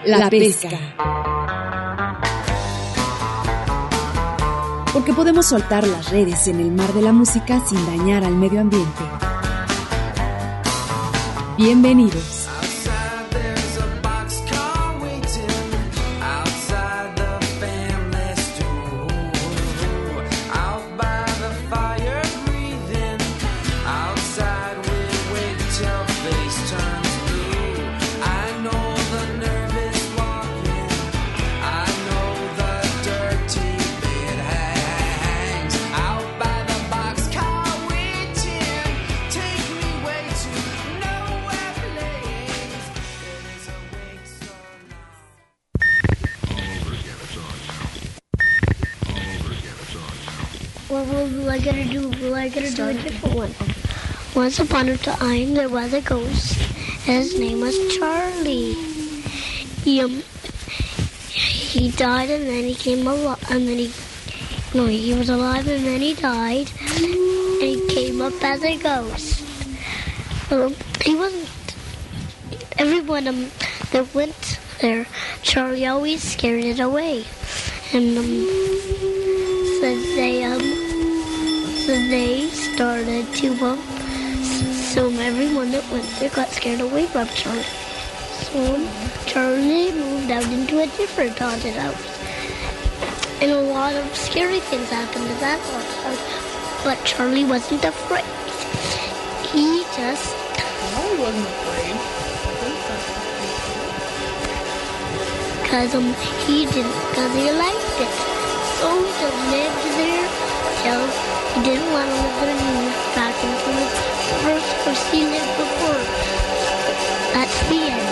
La pesca. Porque podemos soltar las redes en el mar de la música sin dañar al medio ambiente. Bienvenidos. What I gotta do? Well, I gotta do a different one. Once upon a time, there was a ghost. His name was Charlie. He died and then he came alive, and then he was alive and then he died, and he came up as a ghost. He wasn't. Everyone that went there, Charlie always scared it away, and they started to so everyone that went there got scared away from Charlie. So Charlie moved out into a different haunted house, and a lot of scary things happened to that haunted house. But Charlie wasn't afraid. He just. No, he wasn't afraid. Because he liked it. So he just lived there till he didn't want to live there and he moved back into his first house he lived before. That's the end.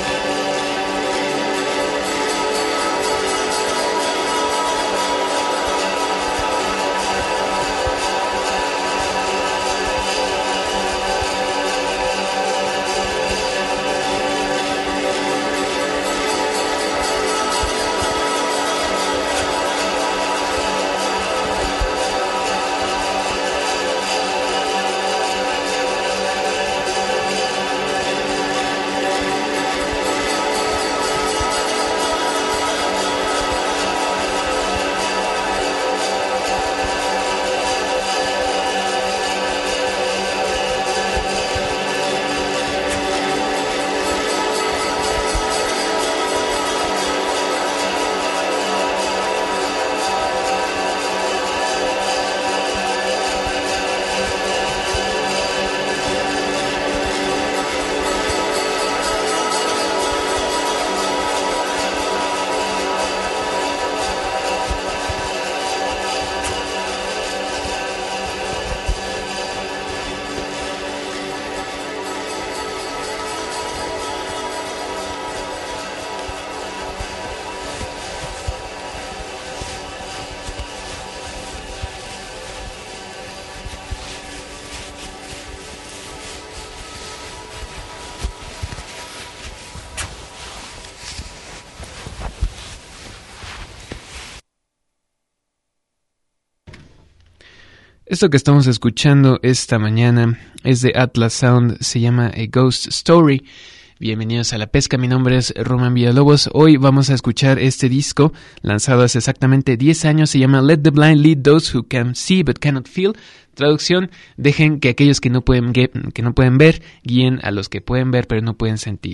Esto que estamos escuchando esta mañana es de Atlas Sound, se llama A Ghost Story. Bienvenidos a La Pesca, mi nombre es Román Villalobos. Hoy vamos a escuchar este disco lanzado hace exactamente 10 años, se llama Let the Blind Lead Those Who Can See But Cannot Feel. Traducción, dejen que aquellos que no pueden ver guíen a los que pueden ver pero no pueden sentir.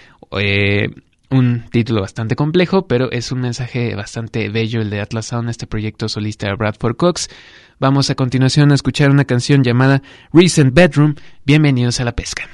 Un título bastante complejo, pero es un mensaje bastante bello el de Atlas Sound, este proyecto solista de Bradford Cox. Vamos a continuación a escuchar una canción llamada Recent Bedroom. Bienvenidos a La Pesca.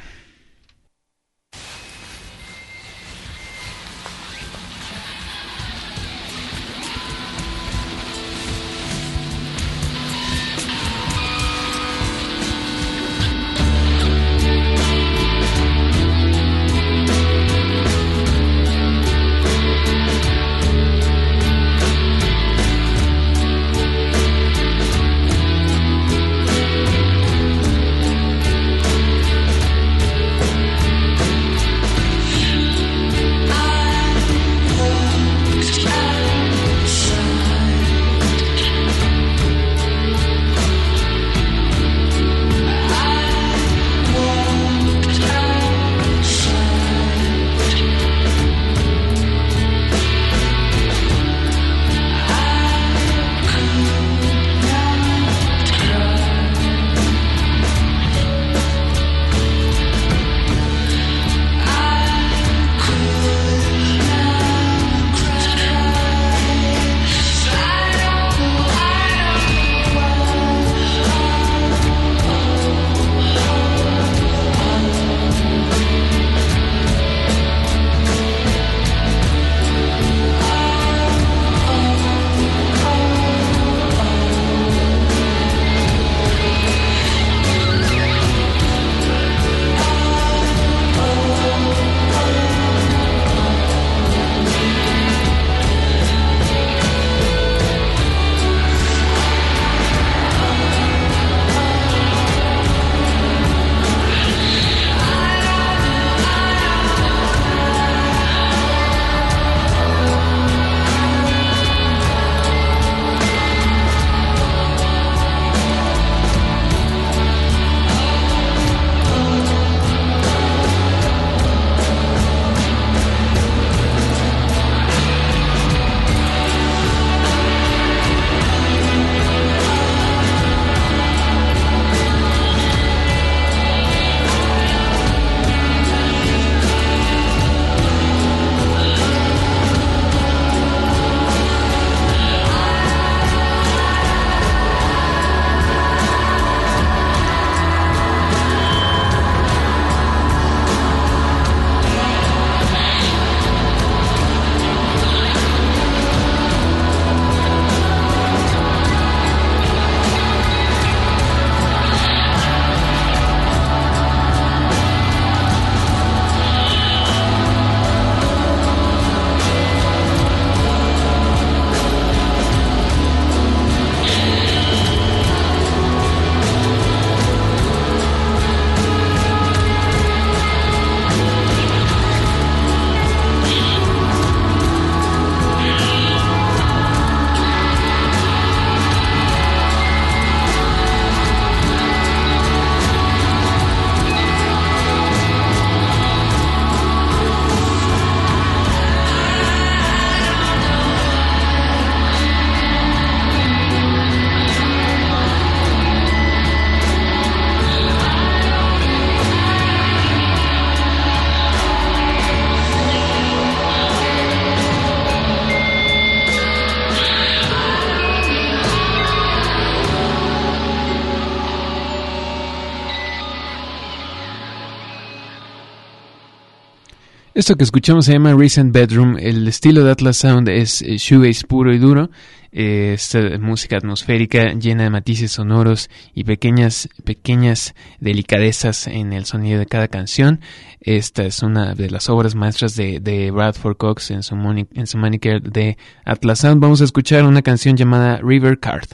Esto que escuchamos se llama Recent Bedroom. El estilo de Atlas Sound es shoegaze puro y duro. Esta música atmosférica llena de matices sonoros y pequeñas delicadezas en el sonido de cada canción. Esta es una de las obras maestras de Bradford Cox en su moniker de Atlas Sound. Vamos a escuchar una canción llamada River Card.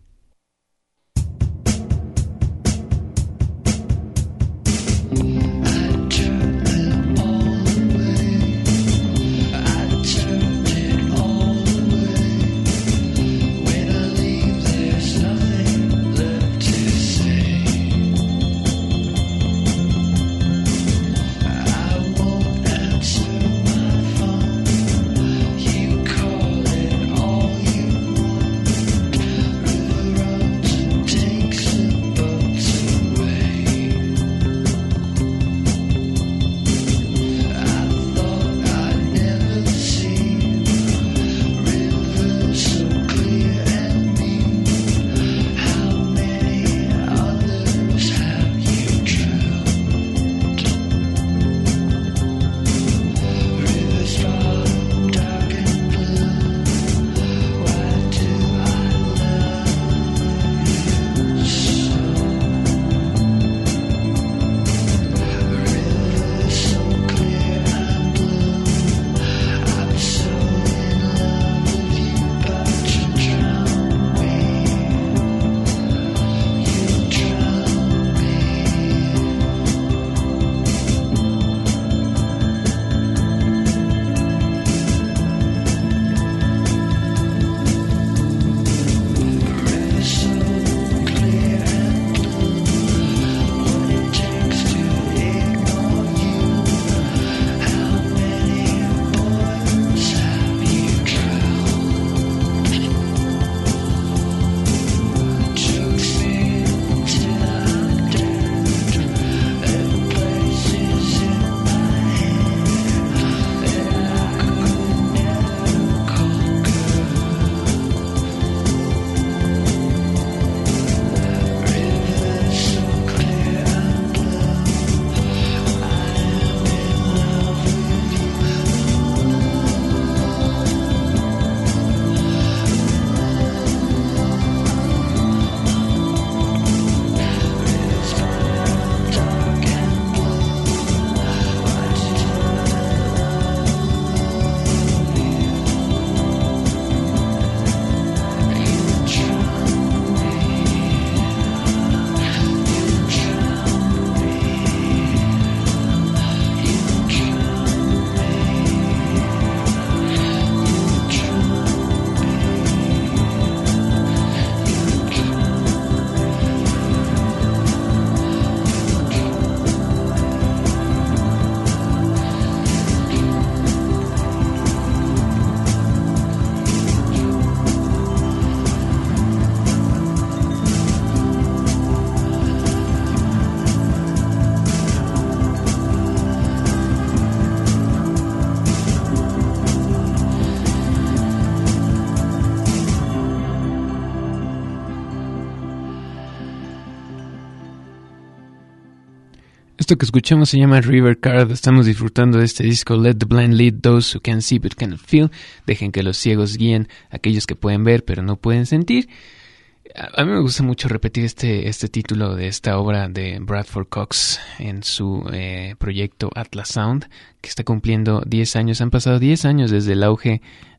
Esto que escuchamos se llama River Card. Estamos disfrutando de este disco Let the Blind Lead Those Who Can See But Cannot Feel. Dejen que los ciegos guíen a aquellos que pueden ver pero no pueden sentir. A mí me gusta mucho repetir este título de esta obra de Bradford Cox en su proyecto Atlas Sound, que está cumpliendo 10 años. Han pasado 10 años desde el auge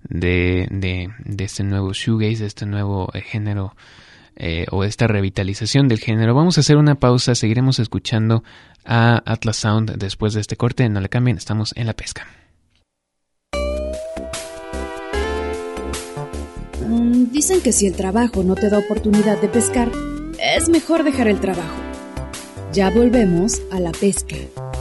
de este nuevo shoegaze, de este nuevo género o esta revitalización del género. Vamos a hacer una pausa, seguiremos escuchando a Atlas Sound después de este corte. No le cambien, estamos en La Pesca. Dicen que si el trabajo no te da oportunidad de pescar, es mejor dejar el trabajo. Ya volvemos a La Pesca.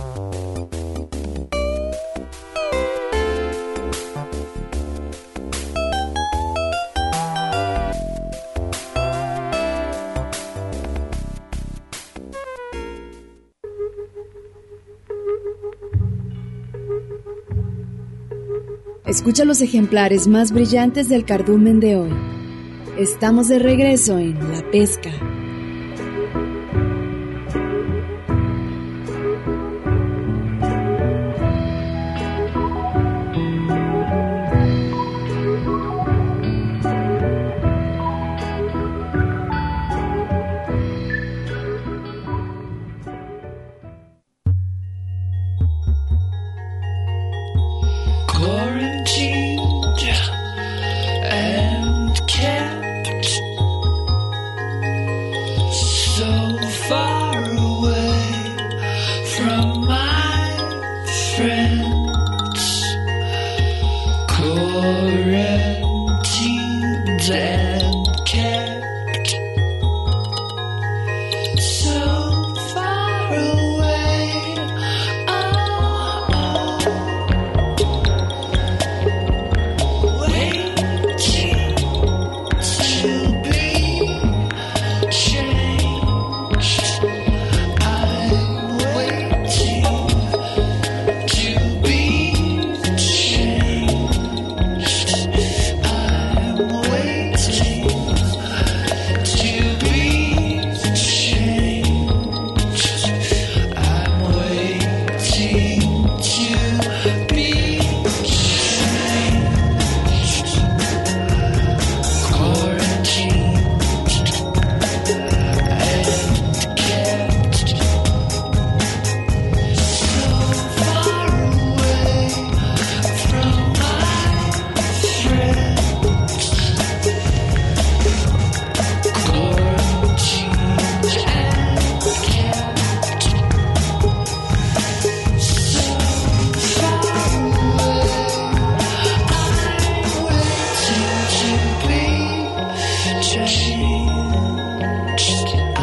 Escucha los ejemplares más brillantes del cardumen de hoy. Estamos de regreso en La Pesca. quarantined and kept so far away from my friends, quarantined and kept so far away. Waiting to be changed. I'm waiting to be changed. I'm waiting to be changed. I'm waiting to be changed. Quarantined and kept so far away from my friends, quarantined and kept so far away. I'm waiting to be changed. I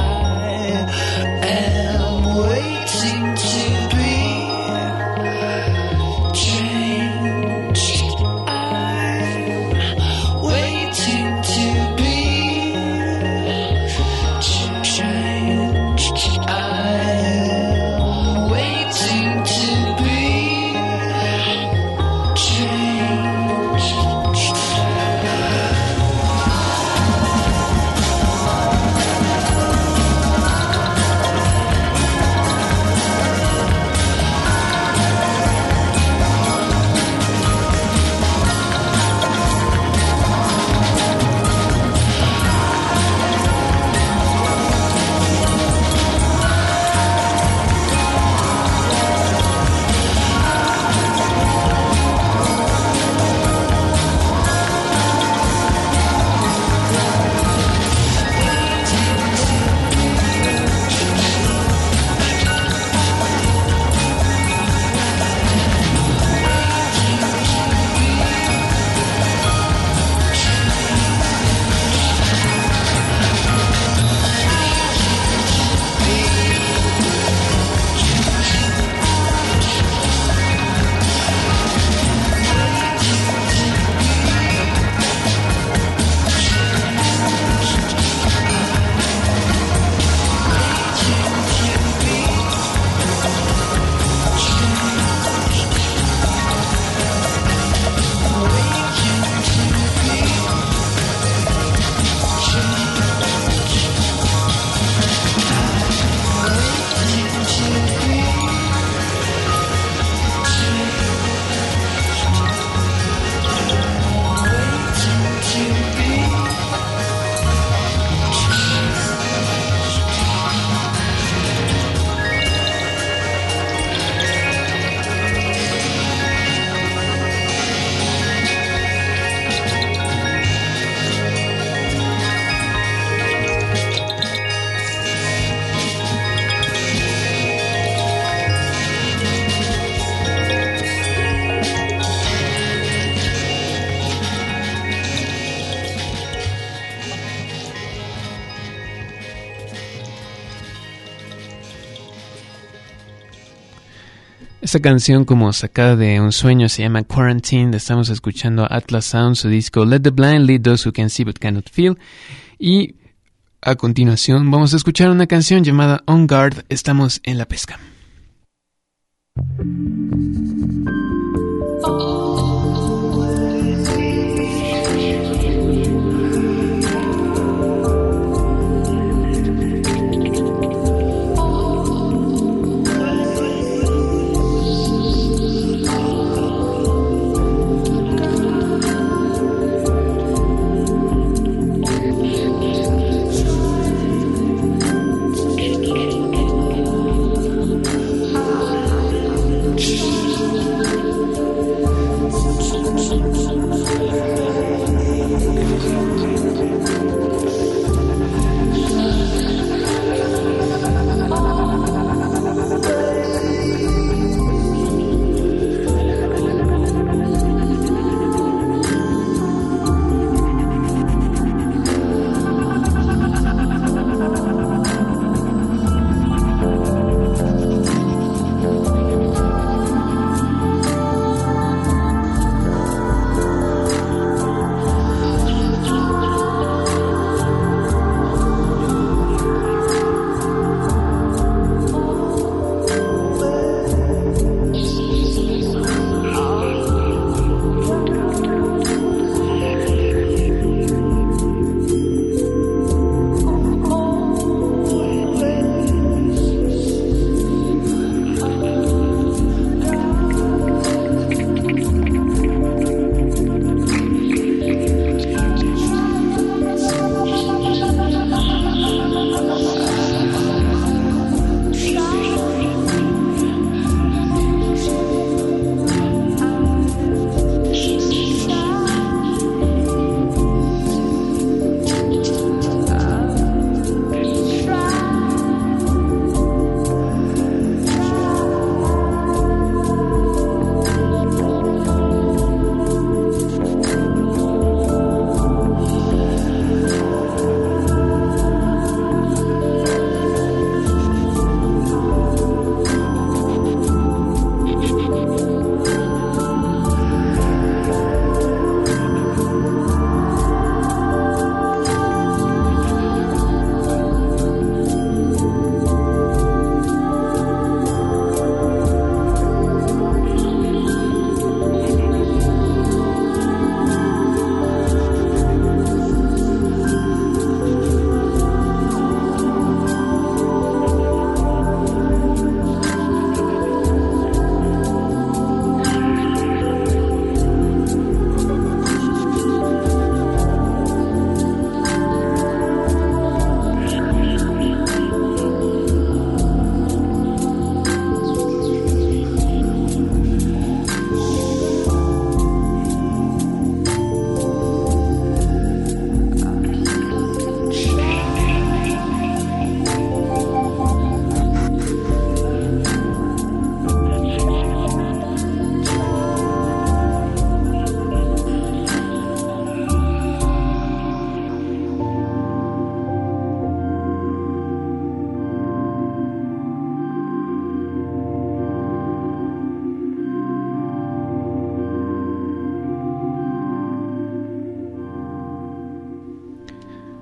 am waiting to be changed. I'm waiting to be changed. I am waiting to be changed. Esta canción, como sacada de un sueño, se llama Quarantine. Estamos escuchando Atlas Sound, su disco Let the Blind Lead Those Who Can See But Cannot Feel. Y a continuación vamos a escuchar una canción llamada On Guard. Estamos en la pesca.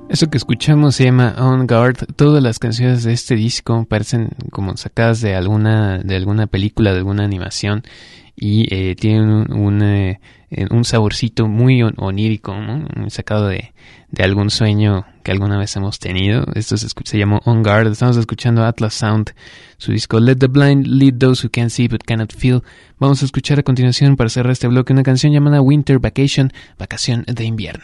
Eso que escuchamos se llama On Guard. Todas las canciones de este disco parecen como sacadas de alguna película, de alguna animación, y tienen un saborcito muy onírico, ¿no? Muy sacado de algún sueño que alguna vez hemos tenido. Esto se llamó On Guard. Estamos escuchando Atlas Sound, su disco Let the Blind Lead Those Who Can't See But Cannot Feel. Vamos a escuchar a continuación, para cerrar este bloque, una canción llamada Winter Vacation, vacación de invierno.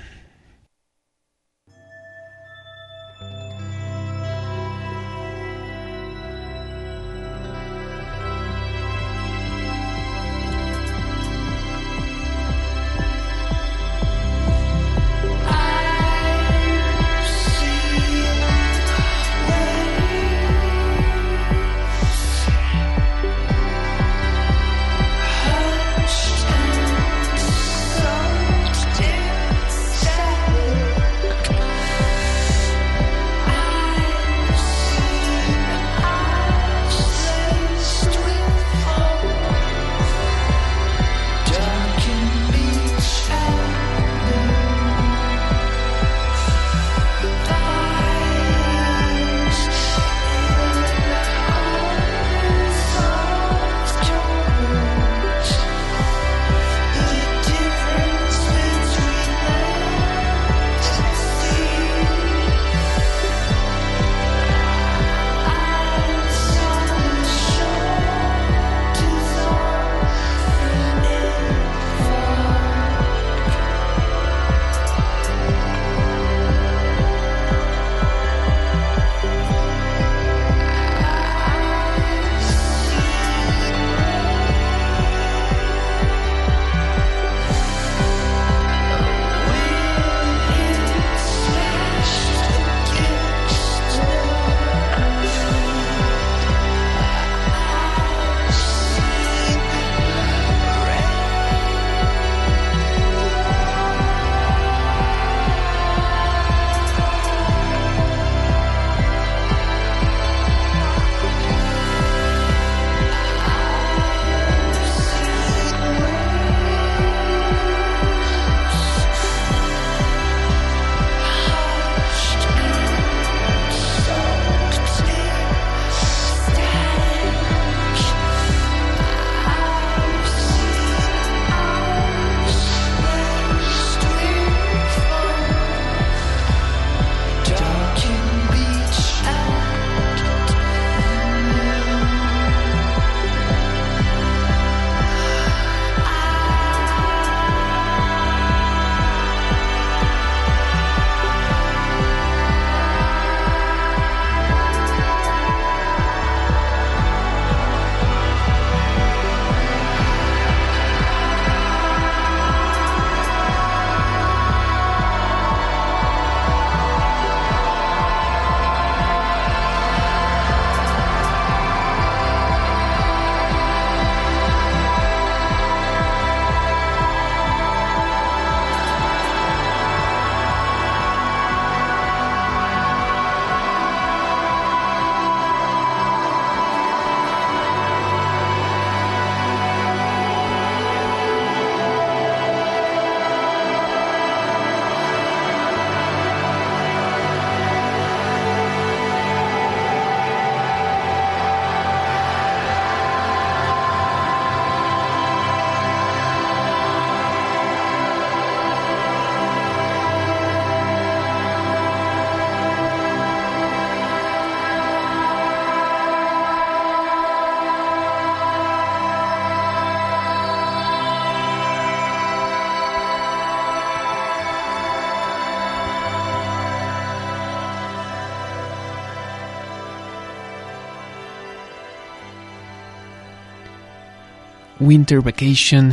Winter Vacation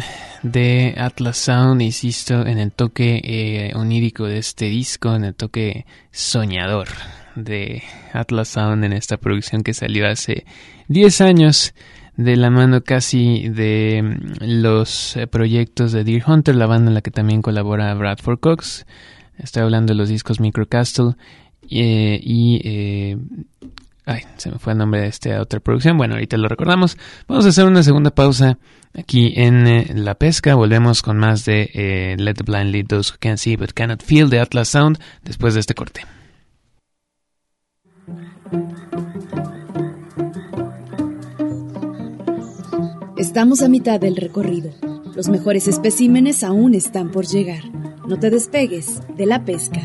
de Atlas Sound, insisto, en el toque onírico de este disco, en el toque soñador de Atlas Sound en esta producción que salió hace 10 años de la mano casi de los proyectos de Deer Hunter, la banda en la que también colabora Bradford Cox. Estoy hablando de los discos Microcastle se me fue el nombre de esta otra producción. Bueno, ahorita lo recordamos. Vamos a hacer una segunda pausa Aquí en La Pesca volvemos con más de Let the Blind Lead Those Who Can't See But Cannot Feel de Atlas Sound después de este corte. Estamos a mitad del recorrido. Los mejores especímenes aún están por llegar. No te despegues de La Pesca.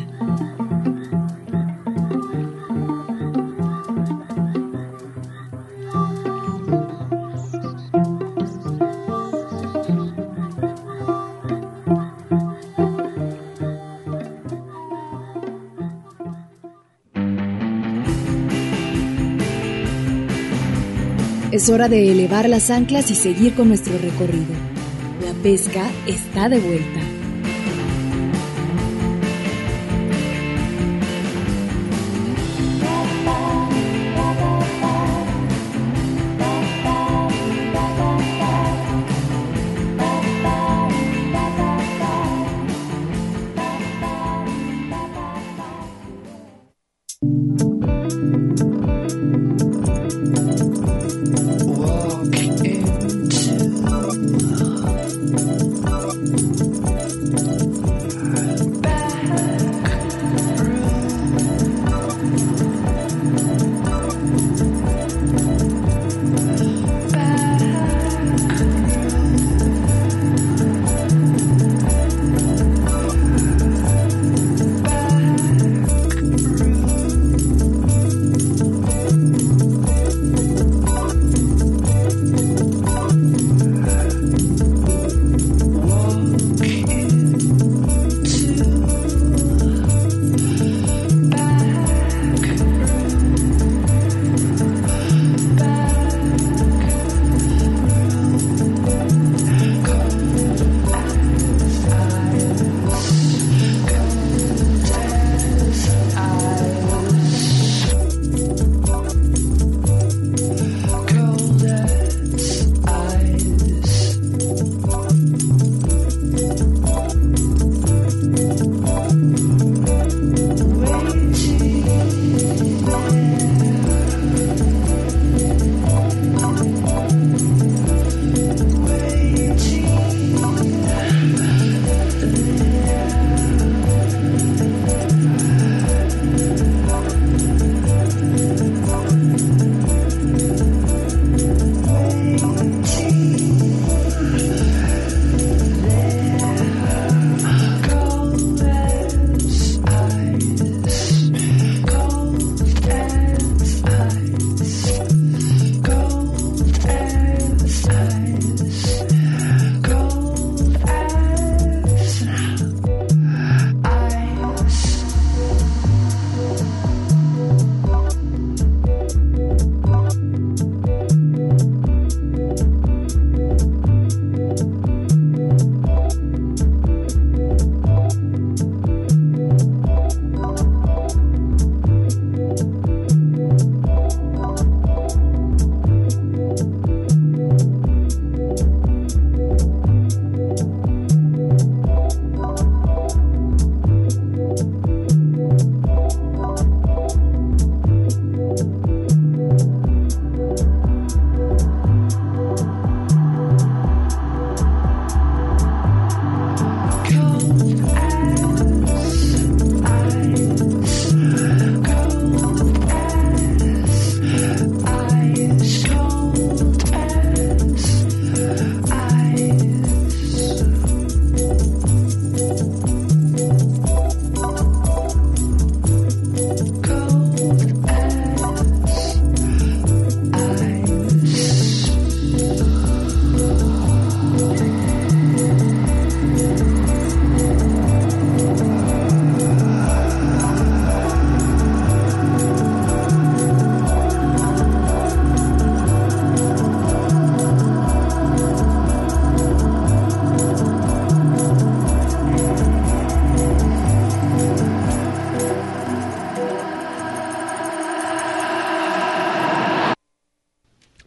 Es hora de elevar las anclas y seguir con nuestro recorrido. La pesca está de vuelta. Walk into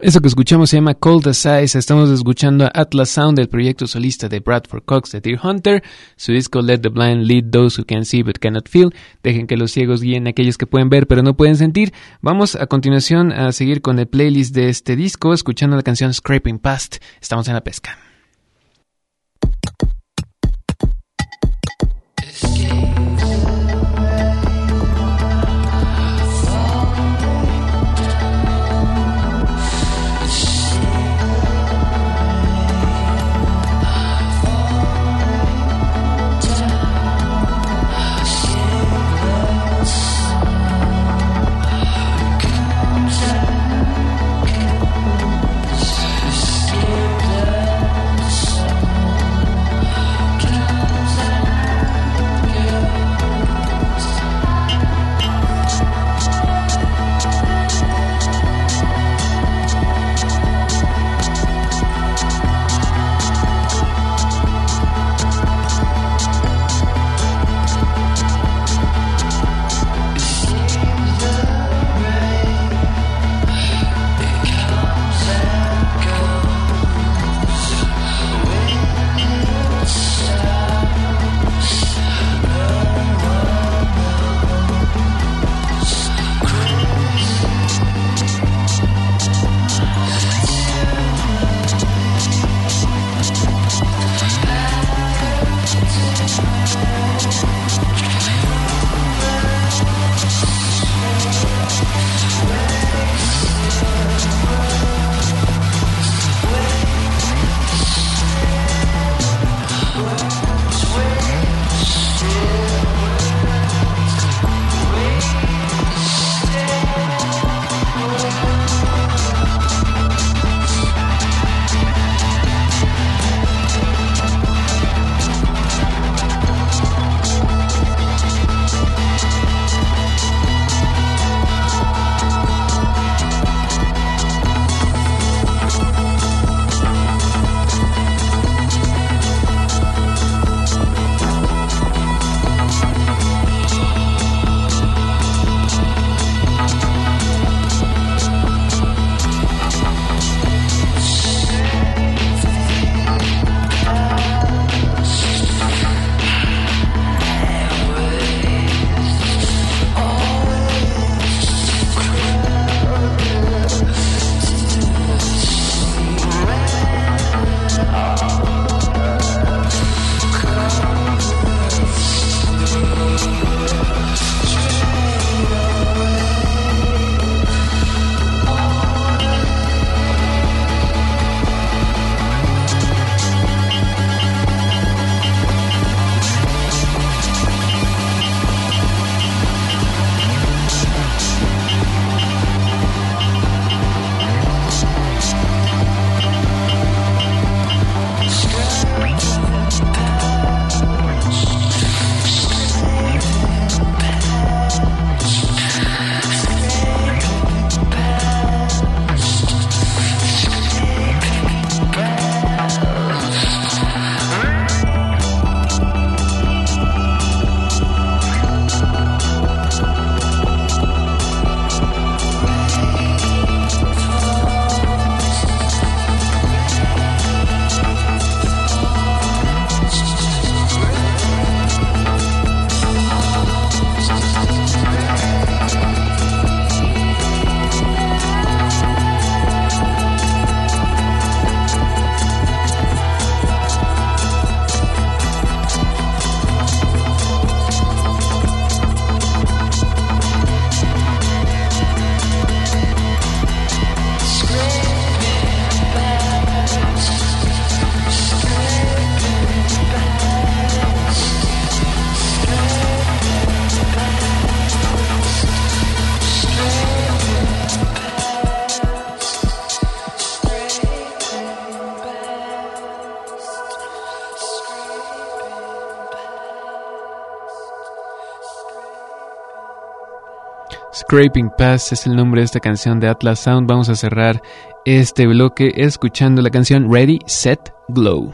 Eso que escuchamos se llama Cold as Ice. Estamos escuchando a Atlas Sound, del proyecto solista de Bradford Cox de Deer Hunter. Su disco Let the Blind Lead Those Who Can See But Cannot Feel. Dejen que los ciegos guíen a aquellos que pueden ver pero no pueden sentir. Vamos a continuación a seguir con el playlist de este disco, escuchando la canción Scraping Past. Estamos en la pesca. Scraping Past es el nombre de esta canción de Atlas Sound. Vamos a cerrar este bloque escuchando la canción Ready, Set, Glow.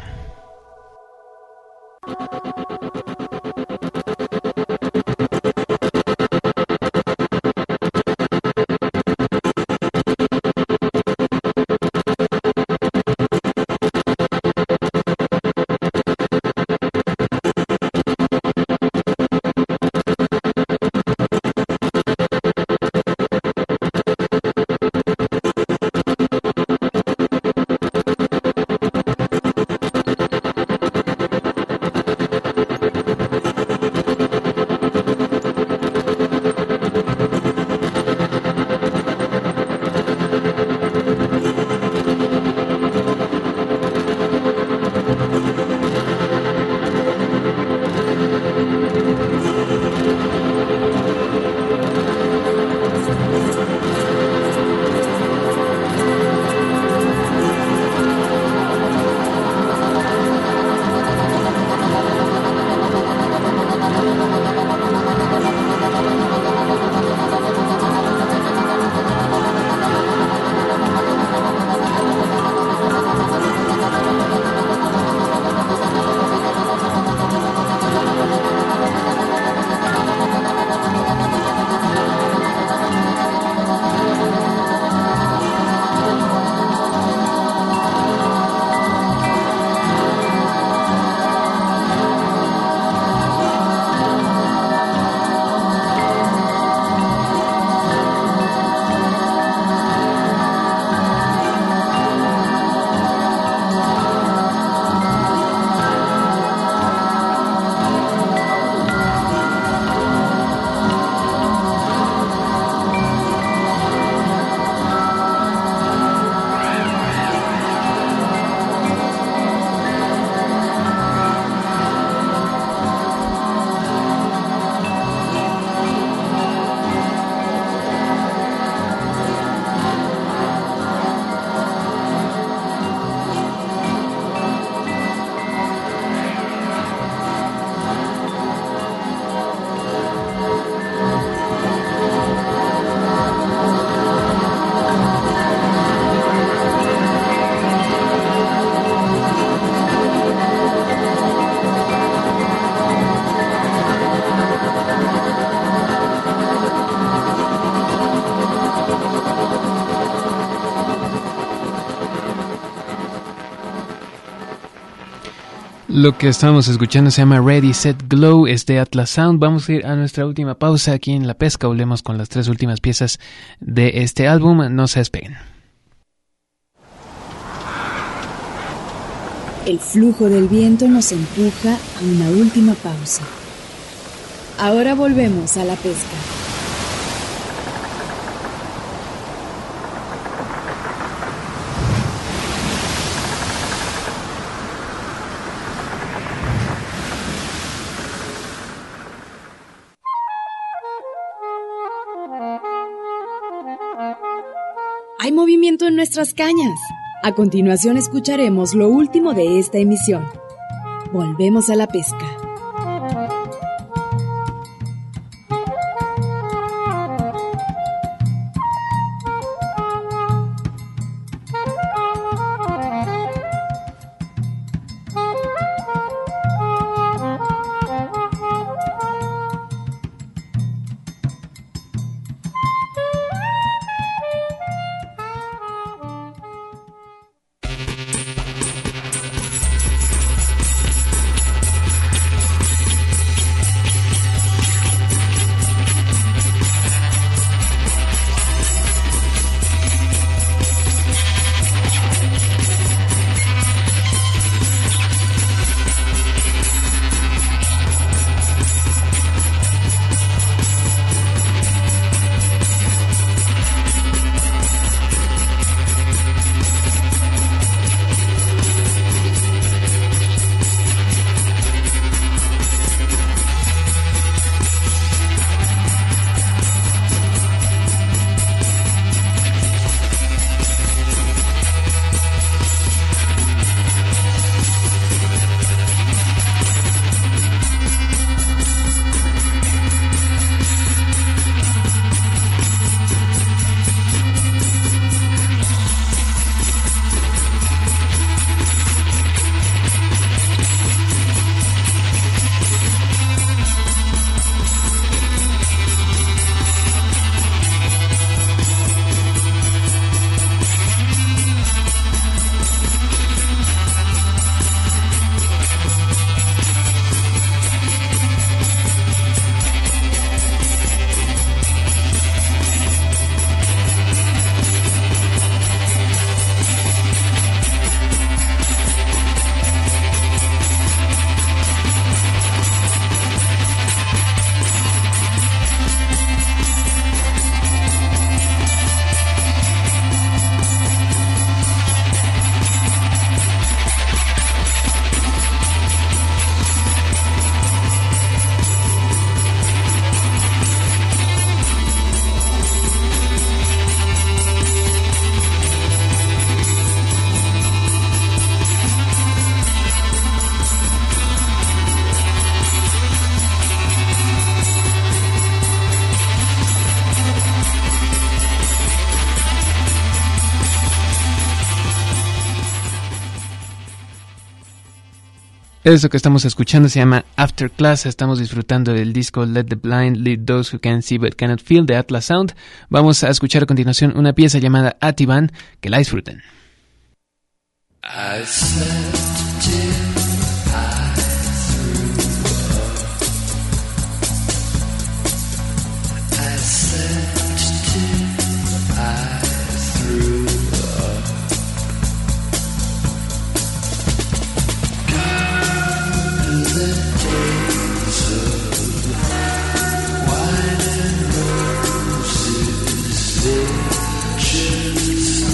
Lo que estábamos escuchando se llama Ready, Set, Glow, es de Atlas Sound. Vamos a ir a nuestra última pausa aquí en La Pesca. Volvemos con las 3 últimas piezas de este álbum. No se despeguen. El flujo del viento nos empuja a una última pausa. Ahora volvemos a La Pesca. Hay movimiento en nuestras cañas. A continuación escucharemos lo último de esta emisión. Volvemos a la pesca. Eso que estamos escuchando se llama After Class. Estamos disfrutando del disco Let the Blind Lead Those Who Can See But Cannot Feel de Atlas Sound. Vamos a escuchar a continuación una pieza llamada Ativan. Que la disfruten. I slept till I threw up. I slept till I threw up. Gone are the days of wine and roses. They just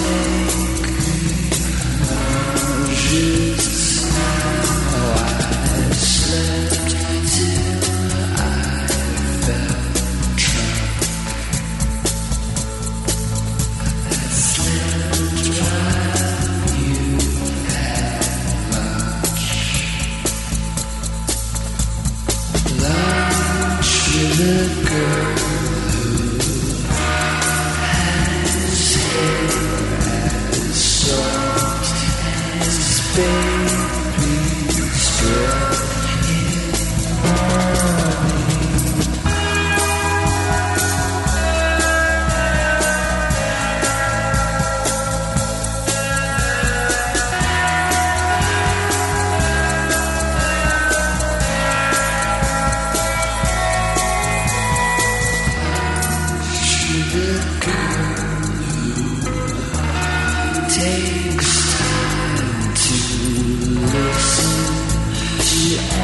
just now I slept till I felt drunk. I slept while you had lunch. Lunch with a girl who has hair as soft as baby's breath in morning.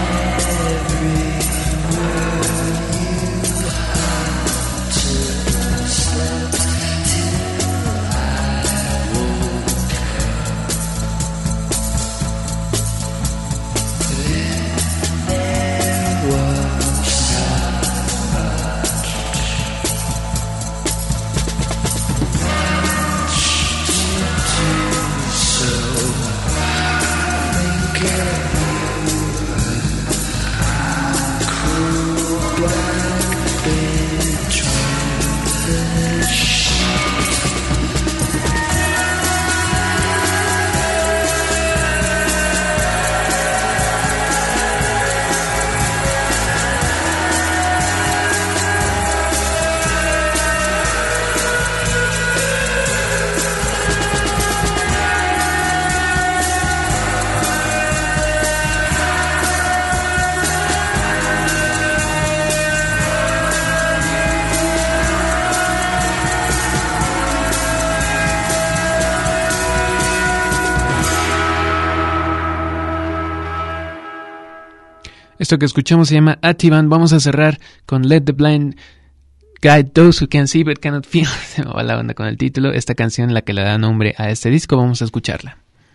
Esto que escuchamos se llama Ativan. Vamos a cerrar con Let the Blind Guide Those Who Can See But Cannot Feel. Se me va la onda con el título. Esta canción, la que le da nombre a este disco, vamos a escucharla.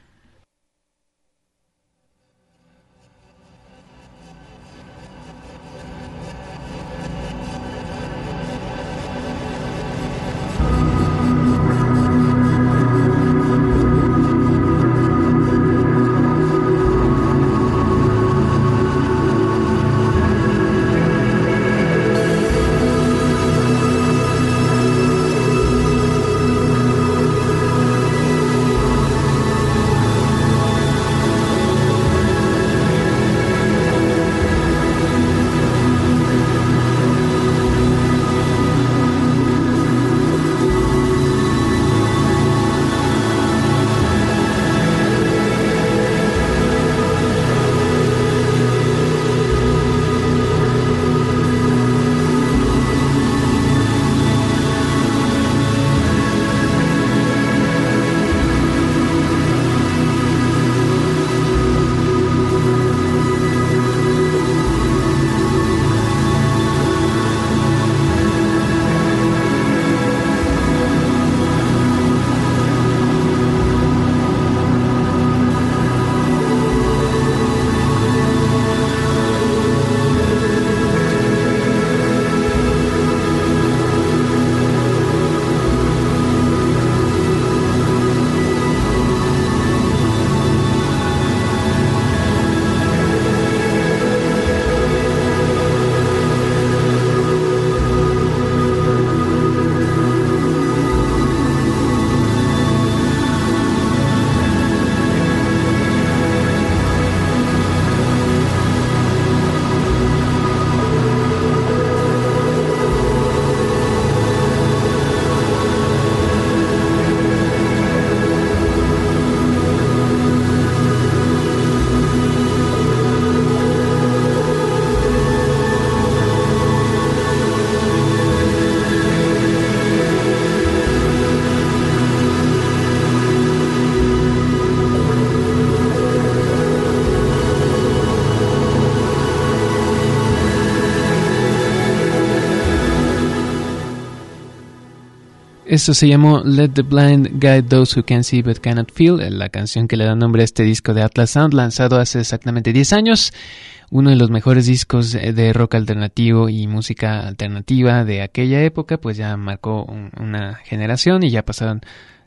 Esto se llamó Let the Blind Guide Those Who Can See But Cannot Feel, la canción que le da nombre a este disco de Atlas Sound, lanzado hace exactamente 10 años. Uno de los mejores discos de rock alternativo y música alternativa de aquella época, pues ya marcó una generación y ya pasaron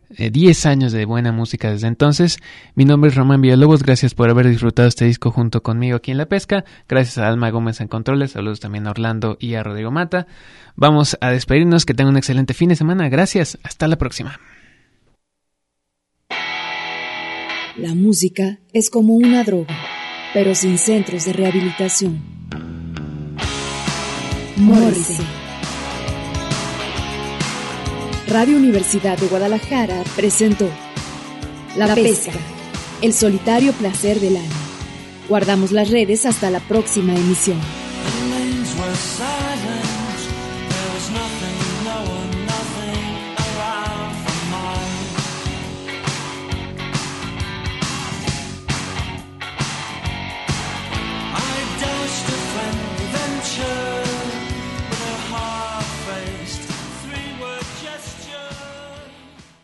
10 años de buena música desde entonces. Mi nombre es Román Villalobos, gracias por haber disfrutado este disco junto conmigo aquí en La Pesca. Gracias a Alma Gómez en Controles, saludos también a Orlando y a Rodrigo Mata. Vamos a despedirnos, que tengan un excelente fin de semana, gracias, hasta la próxima. La música es como una droga, pero sin centros de rehabilitación. Morrissey. Radio Universidad de Guadalajara presentó La Pesca, el solitario placer del alma. Guardamos las redes hasta la próxima emisión.